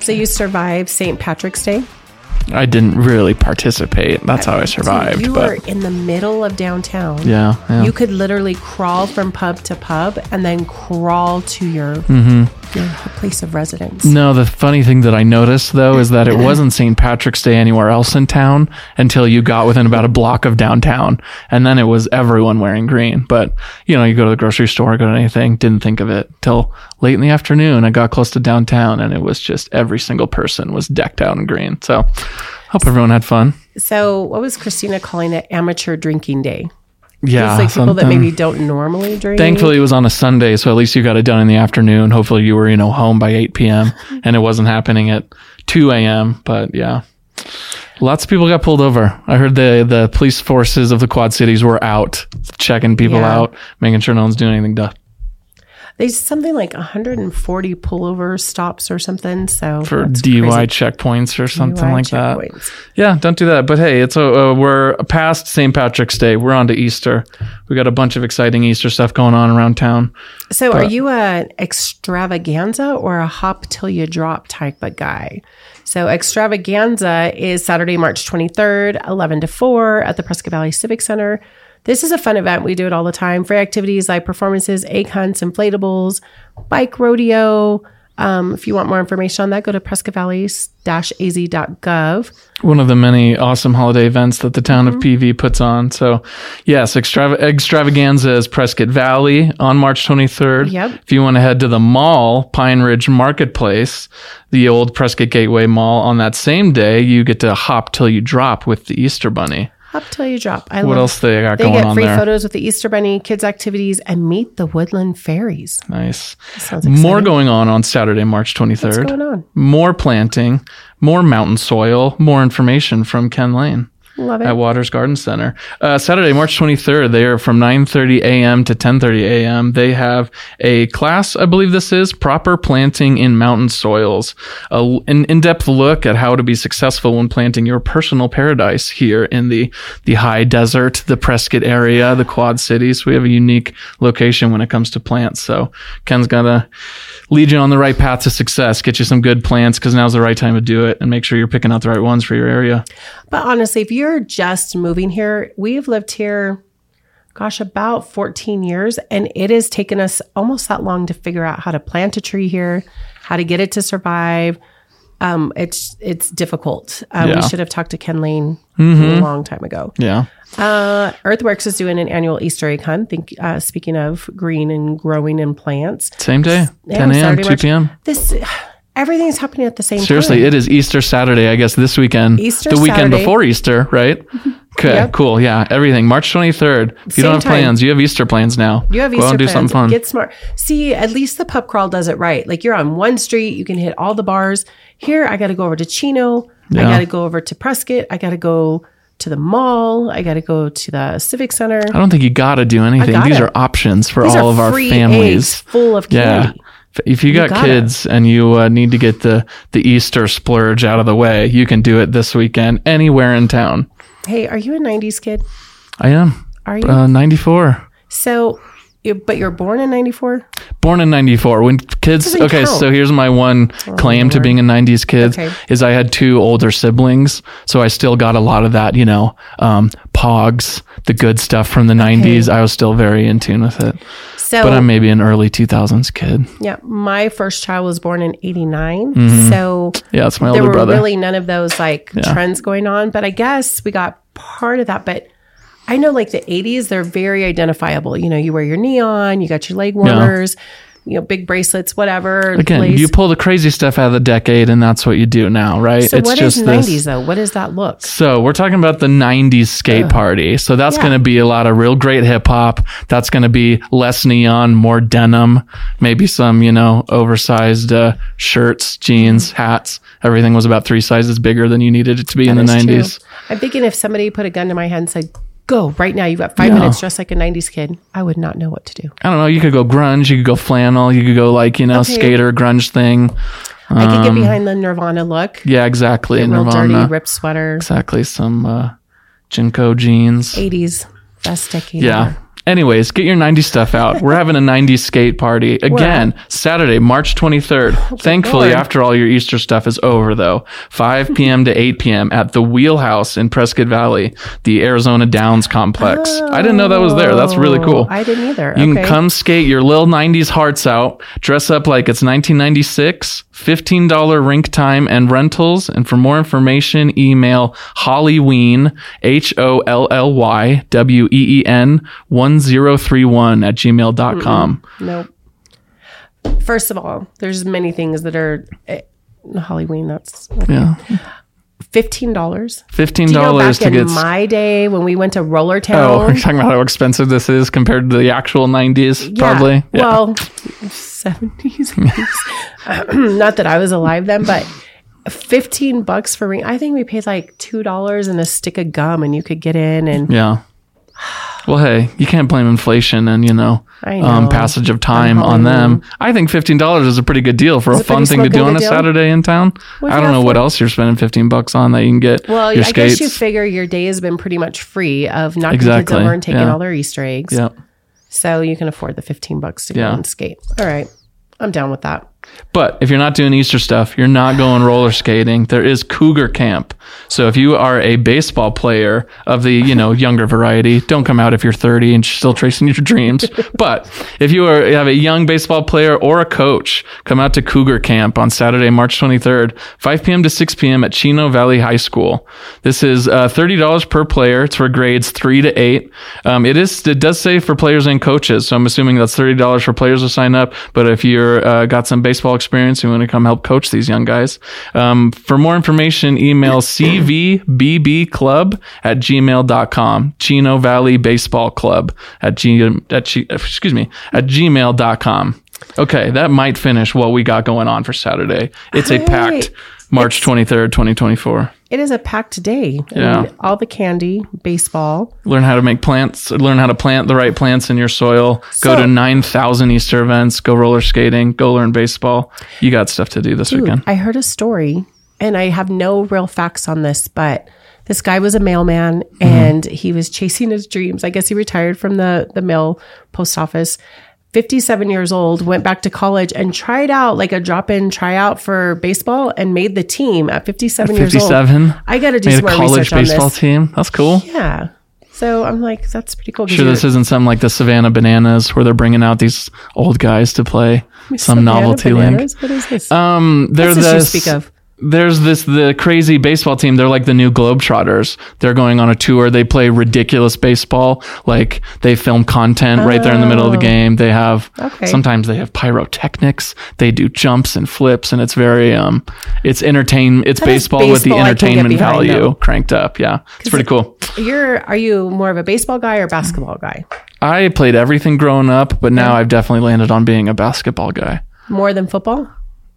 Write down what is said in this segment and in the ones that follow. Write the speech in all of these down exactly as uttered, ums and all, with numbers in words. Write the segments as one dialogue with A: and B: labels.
A: So you survived Saint Patrick's Day?
B: I didn't really participate. That's how I survived.
A: So you
B: but
A: were in the middle of downtown.
B: Yeah, yeah.
A: You could literally crawl from pub to pub and then crawl to your, mm-hmm. your place of residence.
B: No, the funny thing that I noticed, though, is that it wasn't Saint Patrick's Day anywhere else in town until you got within about a block of downtown. And then it was everyone wearing green. But, you know, you go to the grocery store, go to anything, didn't think of it till late in the afternoon. I got close to downtown and it was just every single person was decked out in green. So hope everyone had fun.
A: So what was Christina calling it? Amateur drinking day.
B: Yeah.
A: It's like people
B: something.
A: that maybe don't normally drink.
B: Thankfully, it was on a Sunday, so at least you got it done in the afternoon. Hopefully, you were, you know, home by eight p.m. and it wasn't happening at two a.m. But yeah, lots of people got pulled over. I heard the the police forces of the Quad Cities were out checking people
A: Yeah.
B: out, making sure no one's doing anything dumb.
A: There's something like one hundred forty pullover stops or something. So
B: For
A: that's
B: D U I
A: crazy.
B: checkpoints or something
A: D U I
B: like that.
A: checkpoints.
B: Yeah, don't do that. But hey, it's a, uh, we're past Saint Patrick's Day. We're on to Easter. We got a bunch of exciting Easter stuff going on around town.
A: So
B: But-
A: are you a extravaganza or a hop till you drop type of guy? So extravaganza is Saturday, March twenty-third, eleven to four at the Prescott Valley Civic Center. This is a fun event. We do it all the time. Free activities, live performances, egg hunts, inflatables, bike rodeo. Um, if you want more information on that, go to prescott valley dash a z dot gov.
B: One of the many awesome holiday events that the town of P V puts on. So, yes, extrava- extravaganza is Prescott Valley on March twenty-third.
A: Yep.
B: If you want to head to the mall, Pine Ridge Marketplace, the old Prescott Gateway Mall, on that same day, you get to hop till you drop with the Easter Bunny.
A: Up till you drop. I
B: What
A: love
B: else they got
A: They
B: going
A: get
B: on
A: free
B: there?
A: photos with the Easter Bunny, kids activities, and meet the Woodland Fairies.
B: Nice.
A: Sounds exciting.
B: More going on on Saturday, March twenty-third.
A: What's going on?
B: More planting, more mountain soil, more information from Ken Lane.
A: Love it.
B: At Waters Garden Center. Uh, Saturday, March twenty-third, they are from nine thirty a.m. to ten thirty a.m. They have a class, I believe this is, Proper Planting in Mountain Soils. A, an in-depth look at how to be successful when planting your personal paradise here in the, the high desert, the Prescott area, the Quad Cities. We have a unique location when it comes to plants. So Ken's got to lead you on the right path to success, get you some good plants because now's the right time to do it, and make sure you're picking out the right ones for your area.
A: But honestly, if you're just moving here, we've lived here, gosh, about fourteen years, and it has taken us almost that long to figure out how to plant a tree here, how to get it to survive. Um, it's it's difficult. Um,
B: Yeah.
A: We should have talked to Ken Lane
B: Mm-hmm.
A: a long time ago.
B: Yeah.
A: Uh, Earthworks is doing an annual Easter egg hunt. Think, uh, speaking of green and growing in plants,
B: Same day,
A: Yeah,
B: ten a.m.,
A: Saturday,
B: two
A: March-
B: p.m.
A: This everything's happening at the same
B: Seriously,
A: time.
B: it is Easter Saturday, I guess, this weekend.
A: Easter
B: the weekend
A: Saturday.
B: before Easter, right? Okay,
A: Yep.
B: cool. Yeah, everything. March twenty-third. If you
A: Same
B: don't have
A: time.
B: plans, you have Easter plans now.
A: You have
B: Go
A: Easter
B: out and do
A: plans.
B: something fun.
A: Get smart. See, at least the pub crawl does it right. Like you're on one street, you can hit all the bars. Here, I got to go over to Chino. I
B: Yeah.
A: got to go over to Prescott. I got to go to the mall. I got to go to the Civic Center.
B: I don't think you got to do anything.
A: gotta.
B: These are options for
A: These
B: all
A: are
B: of our
A: free
B: families.
A: eggs full of
B: Yeah.
A: candy.
B: If- If you got
A: gotta.
B: kids and you uh, need to get the, the Easter splurge out of the way, you can do it this weekend anywhere in town.
A: Hey, are you a nineties kid?
B: I am.
A: Are you?
B: Uh, ninety-four.
A: So, you- but you're born in ninety-four?
B: Born in ninety-four. When kids,
A: Doesn't
B: okay,
A: count.
B: so here's my one claim to
A: Lord.
B: being a nineties kid
A: Okay.
B: is I had two older siblings, so I still got a lot of that, you know, um, Pogs, the good stuff from the nineties. I was still very in tune with it.
A: So,
B: But I'm maybe an early two thousands kid.
A: yeah, my first child was born in eighty-nine.
B: Mm-hmm.
A: So,
B: Yeah, that's my
A: there
B: older
A: were
B: brother.
A: really none of those like
B: Yeah.
A: trends going on, but I guess we got part of that. But I know like the eighties, they're very identifiable. You know, you wear your neon, you got your leg warmers, you know, big bracelets, whatever.
B: Again,
A: lace.
B: you pull the crazy stuff out of the decade, and that's what you do now, right?
A: So
B: it's
A: what
B: just
A: is
B: this-
A: nineties though? What does that look?
B: So we're talking about the nineties skate party. So that's
A: Yeah.
B: going to be a lot of real great hip hop. That's going to be less neon, more denim, maybe some, you know, oversized uh, shirts, jeans, hats. Everything was about three sizes bigger than you needed it to be in the
A: That is true.
B: nineties.
A: I'm thinking if somebody put a gun to my head and said, go right now, you've got five
B: Yeah.
A: minutes dressed like a nineties kid, I would not know what to do.
B: I don't know. You could go grunge. You could go flannel. You could go like, you know,
A: Okay.
B: skater grunge thing.
A: I could get behind the Nirvana look.
B: Yeah, exactly.
A: Real
B: Nirvana.
A: dirty ripped sweater.
B: Exactly. Some uh, Jinko jeans.
A: eighties. Best decade
B: Yeah.
A: ever.
B: Anyways, get your nineties stuff out. We're having a nineties skate party again, Saturday, March twenty-third.
A: Oh,
B: Thankfully,
A: Lord.
B: after all your Easter stuff is over, though, five p.m. to eight p.m. at the Wheelhouse in Prescott Valley, the Arizona Downs complex.
A: Oh,
B: I didn't know that was there. That's really cool.
A: I didn't either.
B: You
A: Okay.
B: can come skate your little nineties hearts out, dress up like it's nineteen ninety-six, fifteen dollars rink time and rentals. And for more information, email Hollyween, H O L L Y W E E N one zero three one at gmail dot com.
A: Nope. First of all, there's many things that are eh, Halloween. That's
B: Yeah.
A: fifteen dollars.
B: fifteen
A: Do you know
B: dollars
A: back
B: to
A: in
B: get.
A: my day when we went to Roller
B: Oh,
A: Town?
B: we're talking about how expensive this is compared to the actual nineties,
A: Yeah.
B: probably. Yeah.
A: Well, seventies. Not that I was alive then, but fifteen bucks for ring. I think we paid like two dollars and a stick of gum, and you could get in. And
B: Yeah. Well, hey, you can't blame inflation and, you know,
A: I know.
B: um, passage of time on them. I think fifteen dollars is a pretty good deal for a
A: It's a
B: fun
A: pretty
B: thing to
A: smart
B: do
A: thing
B: on
A: to
B: a
A: do.
B: Saturday in town.
A: What
B: I
A: do
B: don't
A: you
B: know
A: have
B: what
A: for-
B: else you're spending fifteen bucks on that you can get
A: well,
B: your
A: I
B: skates.
A: guess you figure your day has been pretty much free of knocking
B: Exactly.
A: kids over and taking
B: Yeah.
A: all their Easter eggs.
B: Yeah.
A: So you can afford the fifteen bucks to go
B: Yeah.
A: and skate. All right. I'm down with that.
B: But if you're not doing Easter stuff, you're not going roller skating. There is Cougar Camp. So if you are a baseball player of the, you know, younger variety, don't come out if you're thirty and still chasing your dreams. But if you are you have a young baseball player or a coach, come out to Cougar Camp on Saturday, March twenty-third, five p.m. to six p.m. at Chino Valley High School. This is uh, thirty dollars per player. It's for grades three to eight. Um, it is it does say for players and coaches. So I'm assuming that's thirty dollars for players to sign up. But if you're uh, got some baseball experience and you want to come help coach these young guys, um, for more information, email c v b b club at gmail dot com. Chino Valley Baseball Club at, G, at G, excuse me, at gmail dot com. Okay, that might finish what we got going on for Saturday. It's a
A: Hey,
B: packed March twenty-third, twenty twenty-four.
A: It is a packed day. I
B: Yeah.
A: mean, all the candy, baseball.
B: Learn how to make plants, learn how to plant the right plants in your soil. Go
A: So-
B: to nine thousand Easter events, go roller skating, go learn baseball. You got stuff to do this
A: Dude,
B: weekend.
A: I heard a story, and I have no real facts on this, but this guy was a mailman and he was chasing his dreams. I guess he retired from the, the mail post office. fifty-seven years old, went back to college and tried out like a drop-in tryout for baseball and made the team at fifty-seven years old.
B: fifty-seven.
A: I got to do
B: Made a
A: some more
B: college
A: research on
B: baseball
A: this.
B: team. That's cool.
A: Yeah. So I'm like, that's pretty cool. 'cause
B: Sure,
A: you're-
B: this isn't something like the Savannah Bananas where they're bringing out these old guys to play some
A: Savannah
B: novelty link.
A: Bananas? What is this?
B: Um, there's
A: What's this you
B: this.
A: speak of?
B: There's this the crazy baseball team. They're like the new Globetrotters. They're going on a tour. They play ridiculous baseball. Like they film content right there in the middle of the game. They have
A: Okay.
B: sometimes they have pyrotechnics. They do jumps and flips, and it's very um, it's entertain. It's
A: That is
B: baseball, with the
A: baseball I can get
B: entertainment
A: behind,
B: value
A: though.
B: cranked up. Yeah, it's pretty cool.
A: You're, are you more of a baseball guy or basketball guy?
B: I played everything growing up, but now I've definitely landed on being a basketball guy.
A: More than football?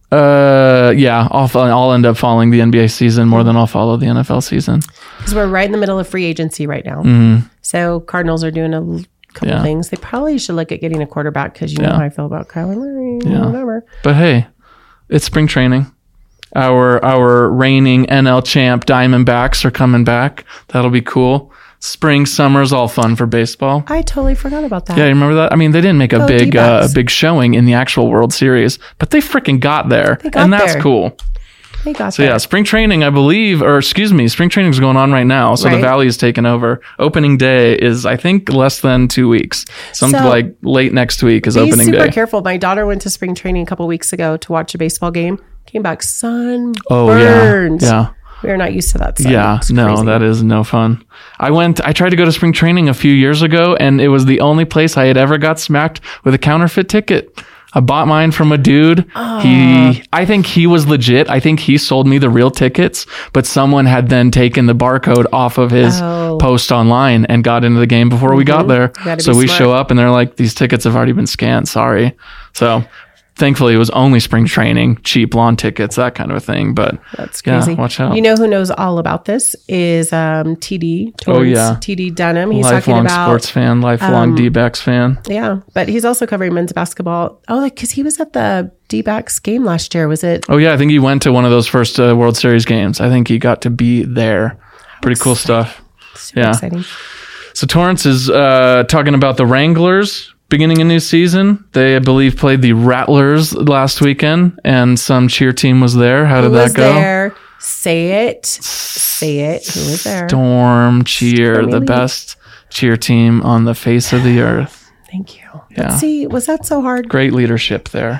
B: Uh, yeah, I'll I'll end up following the N B A season more than I'll follow the N F L season.
A: Because we're right in the middle of free agency right now.
B: Mm-hmm.
A: So Cardinals are doing a l- couple
B: Yeah.
A: things. They probably should look at getting a quarterback because you know
B: Yeah.
A: how I feel about Kyler Murray.
B: Yeah.
A: Whatever.
B: But hey, it's spring training. Our our reigning N L champ Diamondbacks are coming back. That'll be cool. Spring, summer's all fun for baseball.
A: I totally forgot about that.
B: Yeah, you remember that? I mean, they didn't make a
A: Go
B: big uh,
A: D-backs.
B: a big showing in the actual World Series, but they freaking got there,
A: They got
B: and that's
A: there.
B: cool.
A: They got
B: So
A: that.
B: yeah, spring training, I believe, or excuse me, spring training is going on right now. So the
A: Right.
B: Valley is taking over. Opening day is, I think, less than two weeks. Something
A: So-
B: like late next week is
A: Be
B: opening
A: super
B: day.
A: careful. My daughter went to spring training a couple weeks ago to watch a baseball game. Came back sunburned.
B: Oh yeah, yeah.
A: We are not used to that. Sun.
B: Yeah,
A: It's
B: no,
A: crazy.
B: that is no fun. I went, I tried to go to spring training a few years ago, and it was the only place I had ever got smacked with a counterfeit ticket. I bought mine from a dude. He, I think he was legit. I think he sold me the real tickets, but someone had then taken the barcode off of his
A: Oh.
B: post online and got into the game before we got there.
A: Gotta
B: So
A: be
B: we
A: smart.
B: show up and they're like, these tickets have already been scanned. Sorry. So thankfully it was only spring training, cheap lawn tickets, that kind of a thing. But
A: That's
B: yeah,
A: crazy.
B: watch out.
A: You know who knows all about this is um, T D.
B: Oh,
A: Torrance,
B: yeah.
A: T D Dunham. He's
B: lifelong
A: talking about
B: sports fan, lifelong
A: um,
B: D-backs fan.
A: yeah, but he's also covering men's basketball. Oh, because he was at the D-backs game last year. Was it?
B: Oh yeah, I think he went to one of those first uh, World Series games. I think he got to be there. Pretty cool stuff.
A: Super
B: Yeah.
A: exciting.
B: So Torrance is uh, talking about the Wranglers beginning a new season. They, I believe, played the Rattlers last weekend, and some cheer team was there. How did
A: Who
B: that
A: was
B: go?
A: there? Say it. Say it. Who was there?
B: Storm Cheer,
A: Stormy
B: the
A: Lee.
B: best cheer team on the face of the earth.
A: Thank you.
B: Yeah.
A: Let's see, was that so hard?
B: Great leadership there.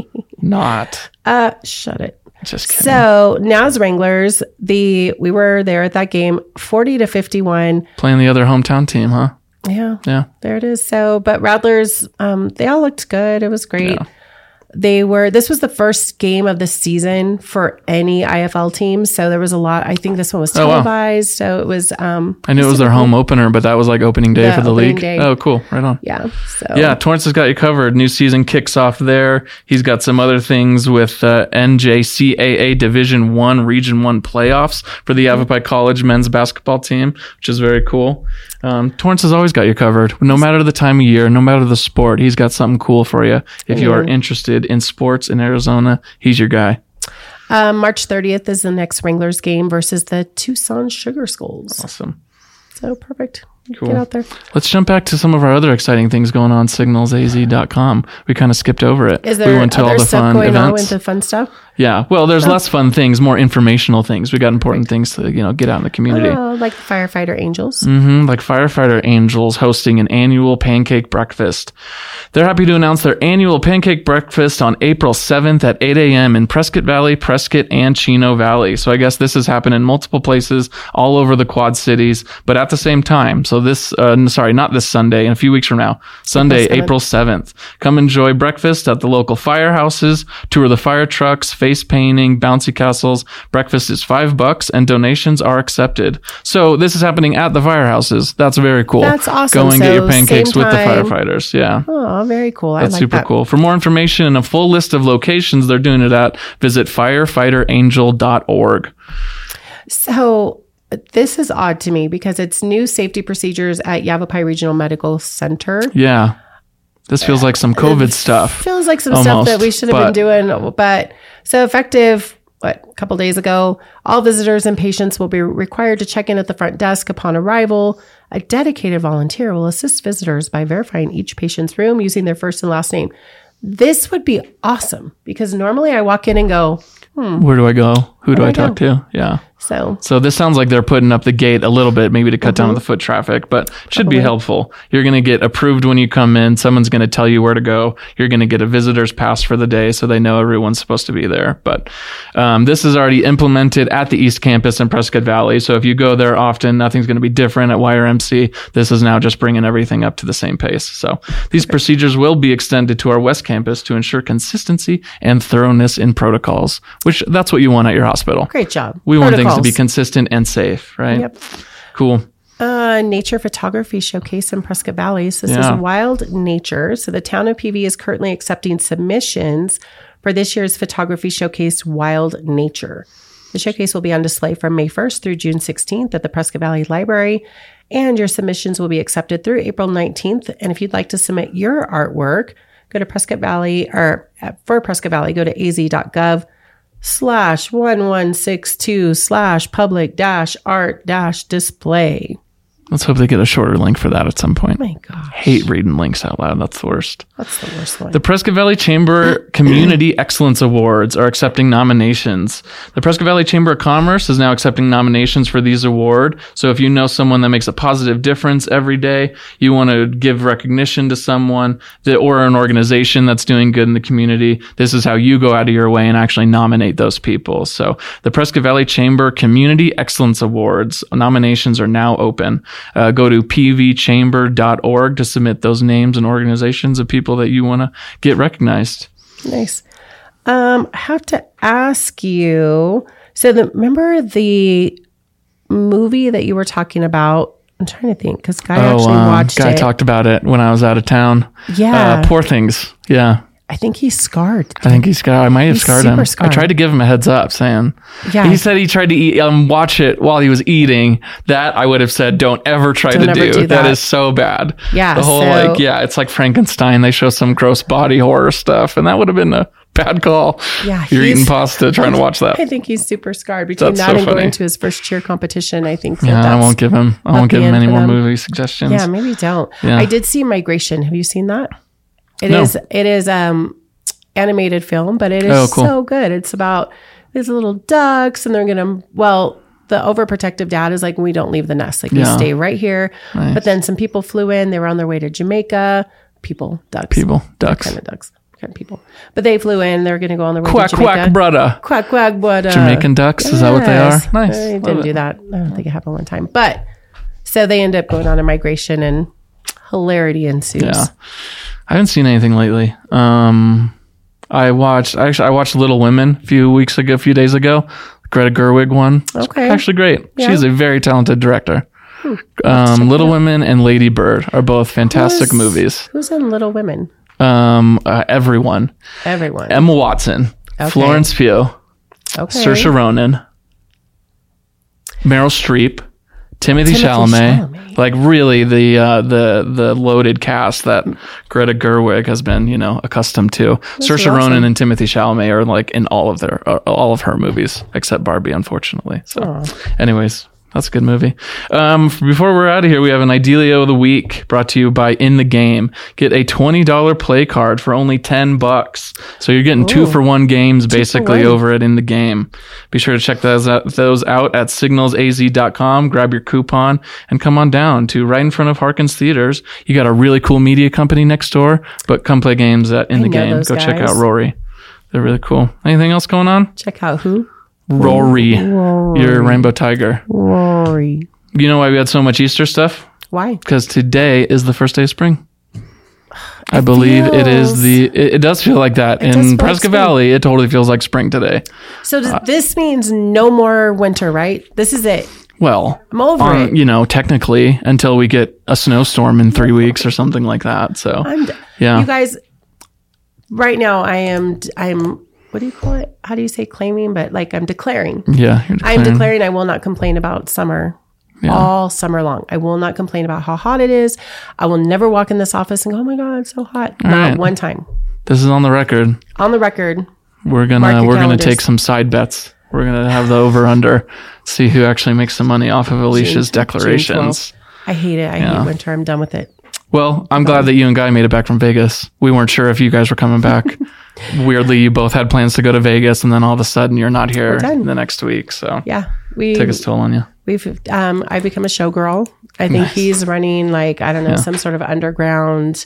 B: Not.
A: Uh, shut it.
B: Just kidding.
A: So now's Wranglers. The we were there at that game, forty to fifty-one.
B: Playing the other hometown team, huh?
A: Yeah,
B: Yeah.
A: there it is. So, but Rattlers, um, they all looked good. It was great.
B: Yeah.
A: They were. This was the first game of the season for any I F L team. So there was a lot. I think this one was
B: Oh, wow.
A: televised. So it was. Um,
B: I knew it was their home opener, but that was like opening day
A: Yeah,
B: for the
A: opening
B: league.
A: day.
B: Oh, cool. Right on.
A: yeah. So
B: Yeah, Torrance has got you covered. New season kicks off there. He's got some other things with uh, N J C A A Division One, Region One playoffs for the Yavapai College men's basketball team, which is very cool. Um, Torrance has always got you covered. No matter the time of year, no matter the sport, he's got something cool for you. If you are interested in sports in Arizona, he's your guy.
A: Um, March thirtieth is the next Wranglers game versus the Tucson Sugar Skulls.
B: Awesome.
A: So perfect.
B: Cool.
A: Get out there.
B: Let's jump back to some of our other exciting things going on signals a z dot com. We kind of skipped over it.
A: Is there
B: we went to
A: other
B: all the
A: stuff
B: fun
A: going on
B: events.
A: with the fun stuff?
B: Yeah, well, there's less fun things, more informational things. We got important things to, you know, get out in the community.
A: Oh, like the Firefighter Angels.
B: hmm like Firefighter Angels hosting an annual pancake breakfast. They're happy to announce their annual pancake breakfast on April seventh at eight a.m. in Prescott Valley, Prescott, and Chino Valley. So I guess this has happened in multiple places all over the Quad Cities, but at the same time. So this, uh, sorry, not this Sunday, in a few weeks from now, Sunday, April seventh. Come enjoy breakfast at the local firehouses, tour the fire trucks, face painting, bouncy castles. Breakfast is five bucks and donations are accepted. So this is happening at the firehouses. That's very cool.
A: That's awesome.
B: Go and get
A: So
B: your pancakes
A: same
B: with the
A: time.
B: firefighters. Yeah.
A: Oh, very cool. I
B: That's
A: like
B: super
A: that.
B: cool. For more information and a full list of locations they're doing it at, visit firefighter angel dot org.
A: So this is odd to me because it's new safety procedures at Yavapai Regional Medical Center.
B: Yeah. This feels like some COVID stuff.
A: Feels like some
B: Almost,
A: stuff that we should have
B: but-
A: been doing. But so effective, what, a couple days ago, all visitors and patients will be required to check in at the front desk upon arrival. A dedicated volunteer will assist visitors by verifying each patient's room using their first and last name. This would be awesome because normally I walk in and go,
B: Where do I go? Who do
A: Where
B: I
A: do I
B: talk to? Yeah.
A: so
B: So this sounds like they're putting up the gate a little bit, maybe to cut down on the foot traffic, but should be helpful. You're going to get approved when you come in. Someone's going to tell you where to go. You're going to get a visitor's pass for the day, so they know everyone's supposed to be there. But um, this is already implemented at the East Campus in Prescott Valley. So if you go there often, nothing's going to be different at Y R M C. This is now just bringing everything up to the same pace. So these procedures will be extended to our West Campus to ensure consistency and thoroughness in protocols, which that's what you want at your hospital.
A: great job.
B: We want things to be
A: Protocols.
B: consistent and safe, right?
A: Yep.
B: Cool.
A: Uh, nature photography showcase in Prescott Valley. So this
B: Yeah.
A: is Wild Nature. So the town of P V is currently accepting submissions for this year's photography showcase, Wild Nature. The showcase will be on display from May first through June sixteenth at the Prescott Valley Library, and your submissions will be accepted through April nineteenth. And if you'd like to submit your artwork, go to Prescott Valley, or uh, for Prescott Valley, go to az.gov slash one one six two slash public dash art dash display.
B: Let's hope they get a shorter link for that at some point.
A: Oh my gosh.
B: Hate reading links out loud. That's the worst.
A: That's the worst one.
B: The Prescott Valley Chamber Community Excellence Awards are accepting nominations. The Prescott Valley Chamber of Commerce is now accepting nominations for these awards. So if you know someone that makes a positive difference every day, you want to give recognition to someone that, or an organization that's doing good in the community, this is how you go out of your way and actually nominate those people. So the Prescott Valley Chamber Community Excellence Awards nominations are now open. Uh, go to p v chamber dot org to submit those names and organizations of people that you want to get recognized.
A: Nice. Um, I have to ask you. So, the, remember the movie that you were talking about? I'm trying to think because Guy actually
B: um,
A: watched
B: Guy
A: it.
B: talked about it when I was out of town.
A: Yeah.
B: Uh, Poor Things. Yeah.
A: I think he's scarred.
B: I think he's scarred. I might have
A: He's
B: scarred
A: super
B: him.
A: scarred.
B: I tried to give him a heads up saying,
A: Yeah.
B: he said he tried to eat, um, watch it while he was eating. That I would have said, don't ever try
A: Don't
B: to
A: ever
B: do.
A: do
B: that
A: that.
B: is so bad.
A: Yeah,
B: The whole
A: so-
B: like, yeah, it's like Frankenstein. They show some gross body horror stuff and that would have been a bad call.
A: Yeah,
B: You're
A: he's-
B: eating pasta trying to watch that.
A: I think he's super scarred between
B: That's
A: that
B: so
A: and
B: funny.
A: going to his first cheer competition. I think that
B: Yeah, I
A: that's
B: won't give him. I
A: not
B: won't give
A: the
B: him
A: end
B: any
A: for
B: more
A: them.
B: movie suggestions.
A: Yeah, maybe don't.
B: Yeah.
A: I did see Migration. Have you seen that? It
B: No.
A: is. It is um animated film, but it is
B: Oh, cool.
A: so good. It's about these little ducks, and they're gonna. Well, the overprotective dad is like, we don't leave the nest. Like we
B: Yeah.
A: stay right here.
B: Nice.
A: But then some people flew in. They were on their way to Jamaica. People, ducks.
B: People, ducks.
A: Kind of ducks. Kind of people. But they flew in. They were going to go on their way
B: Quack,
A: to Jamaica.
B: quack, brother.
A: Quack, quack, but uh,
B: Jamaican ducks? Is that what they are?
A: yes.
B: Nice.
A: I
B: Love
A: didn't
B: it.
A: do that. I don't think it happened one time. But so they end up going on a migration, and hilarity ensues.
B: Yeah. I haven't seen anything lately. Um, I watched, actually, I watched Little Women a few weeks ago, a few days ago. Greta Gerwig one. It's
A: Okay.
B: actually great.
A: Yeah.
B: She's a very talented director. Um, Little Women and Lady Bird are both fantastic
A: Who's-
B: movies.
A: Who's in Little Women?
B: Um, uh, everyone.
A: Everyone.
B: Emma Watson,
A: Okay.
B: Florence Pugh,
A: okay.
B: Saoirse Ronan, Meryl Streep, Timothy,
A: Timothy
B: Chalamet,
A: Chalamet.
B: like really the uh, the the loaded cast that Greta Gerwig has been, you know, accustomed to. Saoirse
A: awesome.
B: Ronan and Timothy Chalamet are like in all of their uh, all of her movies except Barbie, unfortunately. So,
A: Aw.
B: anyways. That's a good movie. Um, before we're out of here, we have an Idealio of the week brought to you by In the Game. Get a twenty dollars play card for only ten bucks. So you're getting two
A: Ooh.
B: for one games basically
A: one.
B: over at In the Game. Be sure to check those out, those out at signals a z dot com. Grab your coupon and come on down to right in front of Harkins Theaters. You got a really cool media company next door, but come play games at In
A: I
B: the
A: know
B: Game.
A: those
B: Go check
A: guys.
B: out Rory. They're really cool. Anything else going on?
A: Check out who?
B: Rory,
A: Rory.
B: your rainbow tiger.
A: Rory.
B: You know why we had so much Easter stuff?
A: Why?
B: Because today is the first day of spring. I believe it is
A: feels-
B: the. It, it does feel like that
A: does
B: in
A: feel like
B: Prescott
A: spring.
B: Valley. It totally feels like spring today.
A: So
B: Uh,
A: does, this means no more winter, right? This is it.
B: Well,
A: I'm over
B: um,
A: it.
B: you know, technically, until we get a snowstorm in three weeks or something like that. So,
A: I'm. d-
B: yeah,
A: You guys, right now, I am. I'm. What do you call it? How do you say claiming? But like, I'm declaring.
B: yeah. You're
A: I'm
B: declaring-
A: declaring I will not complain about summer
B: Yeah.
A: all summer long. I will not complain about how hot it is. I will never walk in this office and go, oh my God, it's so hot. Not
B: right.
A: one time.
B: This is on the record.
A: On the record,
B: We're
A: Mark
B: gonna
A: your
B: we're gonna
A: calendars.
B: take some side bets. We're gonna have the over under. See who actually makes some money off of Alicia's
A: June- June
B: declarations.
A: twelfth. I hate it. I
B: Yeah.
A: hate winter. I'm done with it.
B: Well, I'm glad that you and Guy made it back from Vegas. We weren't sure if you guys were coming back. Weirdly, you both had plans to go to Vegas, and then all of a sudden you're not here
A: done.
B: the next week. So
A: Yeah. We,
B: took its toll on you.
A: we've, um, I've become a showgirl. I think
B: Nice.
A: he's running like, I don't know, some sort of underground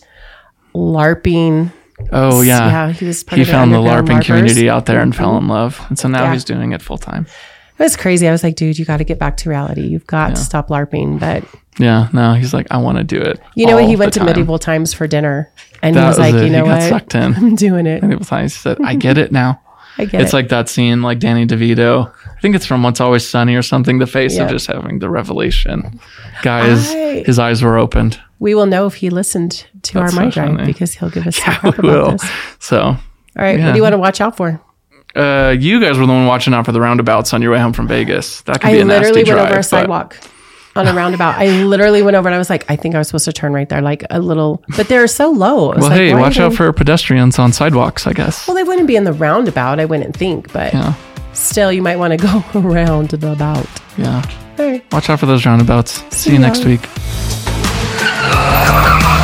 A: LARPing.
B: Oh yeah,
A: Yeah, he was part
B: he
A: of the
B: found the
A: underground
B: LARPing
A: LARPers.
B: community out there and fell in love, and so now
A: Yeah.
B: he's doing it full time.
A: It was crazy. I was like, dude, you got to get back to reality. You've got to stop LARPing. But
B: Yeah, no, he's like, I want to do it.
A: you know what?
B: all
A: He
B: the
A: went to
B: time.
A: medieval times for dinner. And
B: That
A: he was
B: was
A: like,
B: it.
A: you know
B: he got
A: what?
B: sucked in.
A: I'm doing it.
B: Medieval times. He said, I get it now.
A: I get
B: It's
A: it.
B: like that scene, like Danny DeVito. I think it's from What's Always Sunny or something. The face
A: Yeah.
B: of just having the revelation. Guys,
A: I-
B: his eyes were opened.
A: We will know if he listened to
B: That's
A: our My
B: so
A: Drive
B: funny.
A: because he'll give us some
B: We
A: crap about
B: will.
A: this.
B: So,
A: All right.
B: Yeah.
A: What do you want to watch out for?
B: uh, you guys were the one watching out for the roundabouts on your way home from Vegas. That could
A: I
B: be a nasty
A: literally went
B: drive.
A: over a
B: but-
A: sidewalk on a roundabout. I literally went over and I was like, I think I was supposed to turn right there, like a little, but they're so low. I was
B: Well,
A: like,
B: hey,
A: why
B: watch
A: are
B: out
A: they-
B: for pedestrians on sidewalks, I guess.
A: Well, they wouldn't be in the roundabout. I wouldn't think, but
B: Yeah.
A: still, you might want to go around the about.
B: Yeah.
A: All right.
B: Watch out for those roundabouts. See you
A: ya.
B: next week.